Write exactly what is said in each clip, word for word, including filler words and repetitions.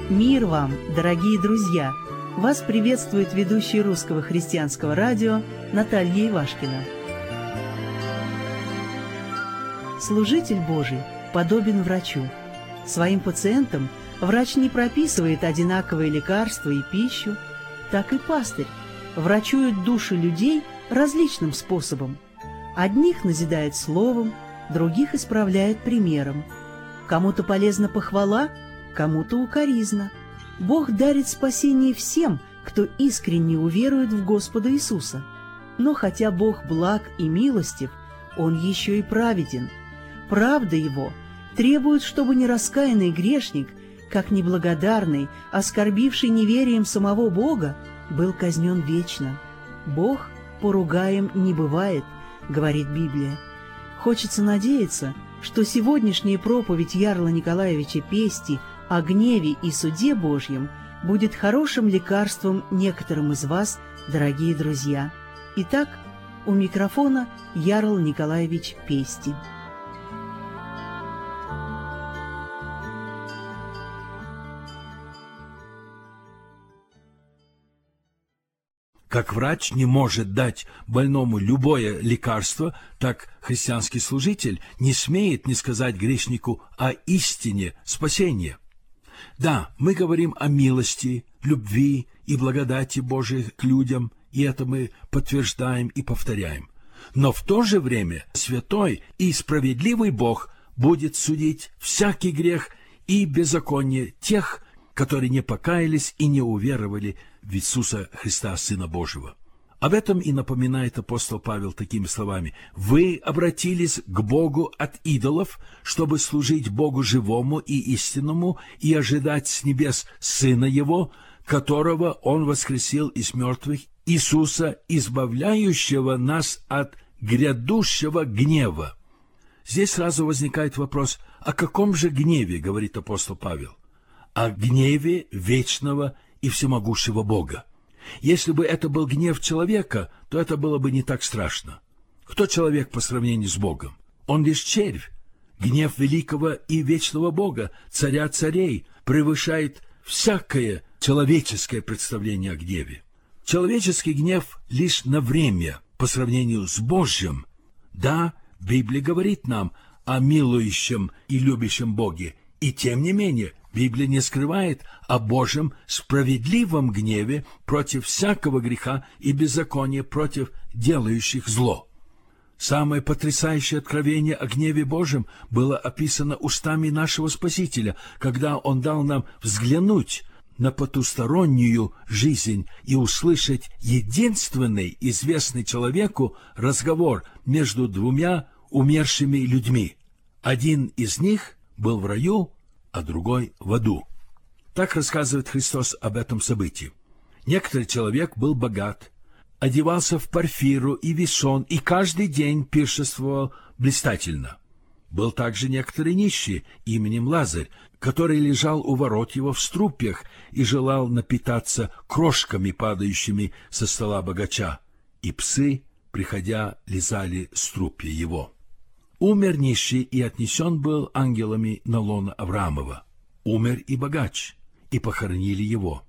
Мир вам, дорогие друзья! Вас приветствует ведущий Русского христианского радио Наталья Ивашкина. Служитель Божий подобен врачу. Своим пациентам врач не прописывает одинаковые лекарства и пищу, так и пастырь врачует души людей различным способом. Одних назидает словом, других исправляет примером. Кому-то полезна похвала, кому-то укоризна. Бог дарит спасение всем, кто искренне уверует в Господа Иисуса. Но хотя Бог благ и милостив, Он еще и праведен. Правда Его требует, чтобы нераскаянный грешник, как неблагодарный, оскорбивший неверием самого Бога, был казнен вечно. Бог поругаем не бывает, говорит Библия. Хочется надеяться, что сегодняшняя проповедь Ярла Николаевича Пести о гневе и суде Божьем будет хорошим лекарством некоторым из вас, дорогие друзья. Итак, у микрофона Ярл Николаевич Пести. Как врач не может дать больному любое лекарство, так христианский служитель не смеет не сказать грешнику о истине спасения. Да, мы говорим о милости, любви и благодати Божией к людям, и это мы подтверждаем и повторяем. Но в то же время святой и справедливый Бог будет судить всякий грех и беззаконие тех, которые не покаялись и не уверовали в Иисуса Христа, Сына Божьего. Об этом и напоминает апостол Павел такими словами: «Вы обратились к Богу от идолов, чтобы служить Богу живому и истинному и ожидать с небес Сына Его, которого Он воскресил из мертвых, Иисуса, избавляющего нас от грядущего гнева». Здесь сразу возникает вопрос: о каком же гневе говорит апостол Павел? О гневе вечного и всемогущего Бога. Если бы это был гнев человека, то это было бы не так страшно. Кто человек по сравнению с Богом? Он лишь червь. Гнев великого и вечного Бога, царя царей, превышает всякое человеческое представление о гневе. Человеческий гнев лишь на время по сравнению с Божьим. Да, Библия говорит нам о милующем и любящем Боге, и тем не менее Библия не скрывает о Божьем справедливом гневе против всякого греха и беззакония, против делающих зло. Самое потрясающее откровение о гневе Божьем было описано устами нашего Спасителя, когда Он дал нам взглянуть на потустороннюю жизнь и услышать единственный известный человеку разговор между двумя умершими людьми. Один из них был в раю, а другой в аду. Так рассказывает Христос об этом событии. Некоторый человек был богат, одевался в парфиру и весон, и каждый день пиршествовал блистательно. Был также некоторый нищий именем Лазарь, который лежал у ворот его в струпьях и желал напитаться крошками, падающими со стола богача, и псы, приходя, лизали струпья его. Умер нищий и отнесен был ангелами на лоно Авраамова. Умер и богач, и похоронили его.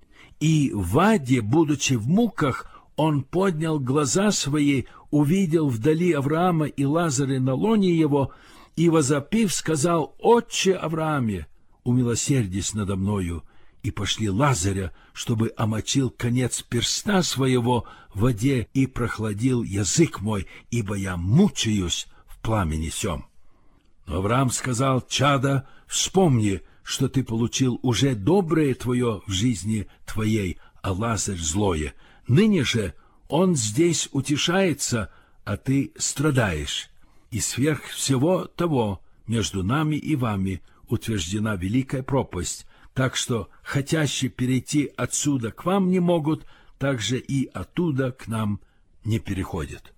И в аде, будучи в муках, он поднял глаза свои, увидел вдали Авраама и Лазаря на лоне его, и, возопив, сказал: «Отче Аврааме, умилосердись надо мною, и пошли Лазаря, чтобы омочил конец перста своего в воде и прохладил язык мой, ибо я мучаюсь в пламени сем». Но Авраам сказал: «Чадо, вспомни, что ты получил уже доброе твое в жизни твоей, а Лазарь злое. Ныне же он здесь утешается, а ты страдаешь. И сверх всего того между нами и вами утверждена великая пропасть, так что хотящие перейти отсюда к вам не могут, так же и оттуда к нам не переходят».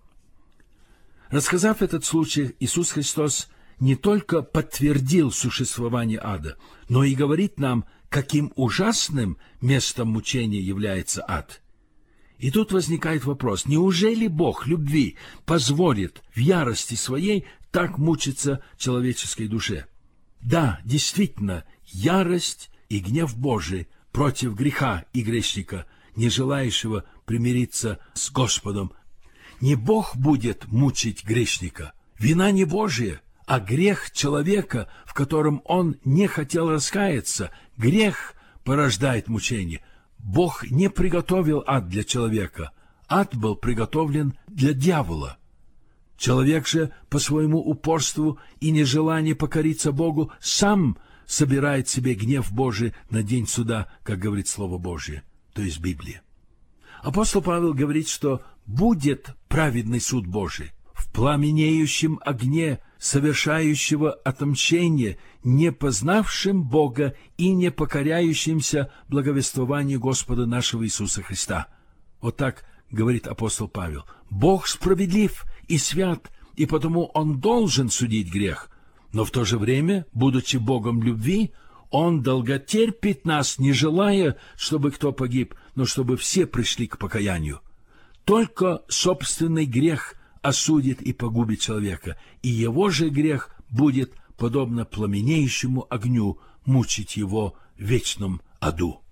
Рассказав этот случай, Иисус Христос не только подтвердил существование ада, но и говорит нам, каким ужасным местом мучения является ад. И тут возникает вопрос: неужели Бог любви позволит в ярости своей так мучиться человеческой душе? Да, действительно, ярость и гнев Божий против греха и грешника, не желающего примириться с Господом. Не Бог будет мучить грешника. Вина не Божия, а грех человека, в котором он не хотел раскаяться. Грех порождает мучение. Бог не приготовил ад для человека. Ад был приготовлен для дьявола. Человек же по своему упорству и нежеланию покориться Богу сам собирает себе гнев Божий на день суда, как говорит Слово Божие, то есть Библия. Апостол Павел говорит, что будет праведный суд Божий в пламенеющем огне совершающего отмщение, не познавшим Бога и не покоряющимся благовествованию Господа нашего Иисуса Христа. Вот так говорит апостол Павел. Бог справедлив и свят, и потому Он должен судить грех. Но в то же время, будучи Богом любви, Он долготерпит нас, не желая, чтобы кто погиб, но чтобы все пришли к покаянию. Только собственный грех осудит и погубит человека, и его же грех будет, подобно пламенеющему огню, мучить его в вечном аду.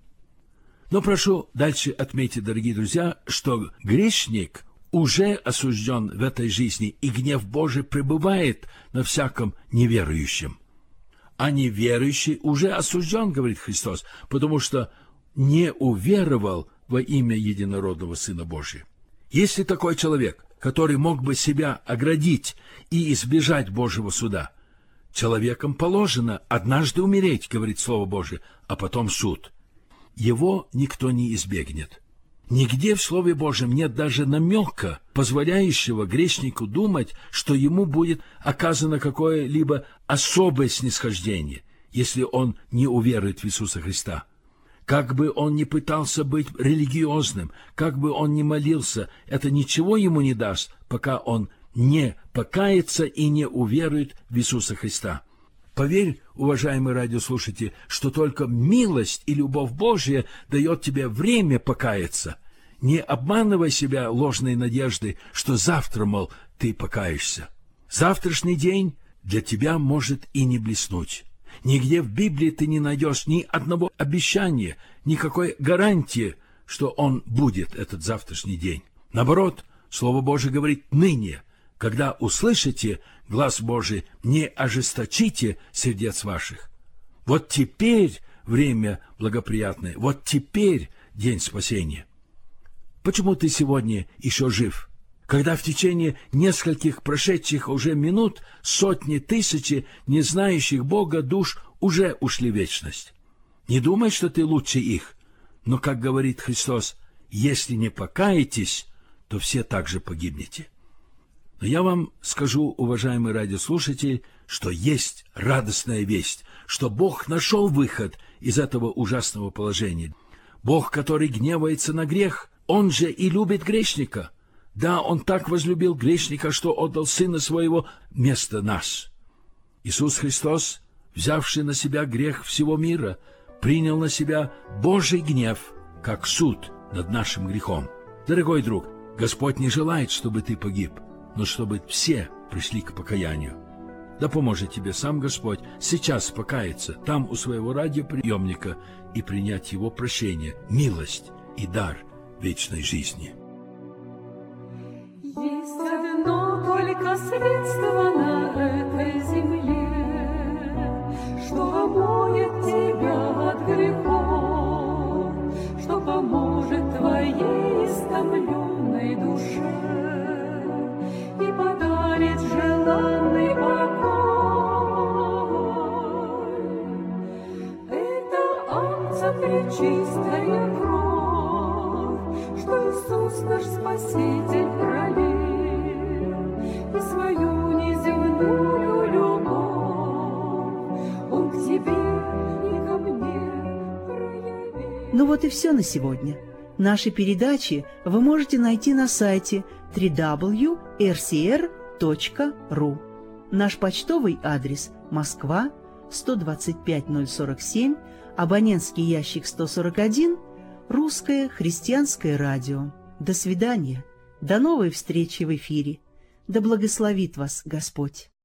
Но прошу дальше отметить, дорогие друзья, что грешник уже осужден в этой жизни, и гнев Божий пребывает на всяком неверующем. А неверующий уже осужден, говорит Христос, потому что не уверовал во имя единородного Сына Божия. Если такой человек, который мог бы себя оградить и избежать Божьего суда, человеком положено однажды умереть, говорит Слово Божие, а потом суд. Его никто не избегнет. Нигде в Слове Божьем нет даже намека, позволяющего грешнику думать, что ему будет оказано какое-либо особое снисхождение, если он не уверует в Иисуса Христа. Как бы он ни пытался быть религиозным, как бы он ни молился, это ничего ему не даст, пока он не покается и не уверует в Иисуса Христа. Поверь, уважаемый радиослушатель, что только милость и любовь Божья дает тебе время покаяться. Не обманывай себя ложной надеждой, что завтра, мол, ты покаешься. Завтрашний день для тебя может и не блеснуть. Нигде в Библии ты не найдешь ни одного обещания, никакой гарантии, что он будет, этот завтрашний день. Наоборот, Слово Божие говорит ныне, когда услышите глас Божий, не ожесточите сердец ваших. Вот теперь время благоприятное, вот теперь день спасения. Почему ты сегодня еще жив? Когда в течение нескольких прошедших уже минут сотни тысячи не знающих Бога душ уже ушли в вечность. Не думай, что ты лучше их, но, как говорит Христос, если не покаетесь, то все также погибнете. Но я вам скажу, уважаемый радиослушатель, что есть радостная весть, что Бог нашел выход из этого ужасного положения. Бог, который гневается на грех, Он же и любит грешника. Да, Он так возлюбил грешника, что отдал Сына Своего вместо нас. Иисус Христос, взявший на себя грех всего мира, принял на себя Божий гнев, как суд над нашим грехом. Дорогой друг, Господь не желает, чтобы ты погиб, но чтобы все пришли к покаянию. Да поможет тебе сам Господь сейчас покаяться там у своего радиоприемника и принять Его прощение, милость и дар вечной жизни. Есть одно только средство на этой земле, что омоет тебя от грехов, что поможет твоей истомленной душе и подарит желанный покой. Это Агнца пречистая кровь, что Иисус наш Спаситель пролил, и свою неземную любовь Он к тебе и ко мне проявил. Ну вот и все на сегодня. Наши передачи вы можете найти на сайте дабл ю дабл ю дабл ю точка эр си эр точка ру. Наш почтовый адрес – Москва, сто двадцать пять ноль сорок семь, абонентский ящик сто сорок один, Русское христианское радио. До свидания. До новой встречи в эфире. Да благословит вас Господь.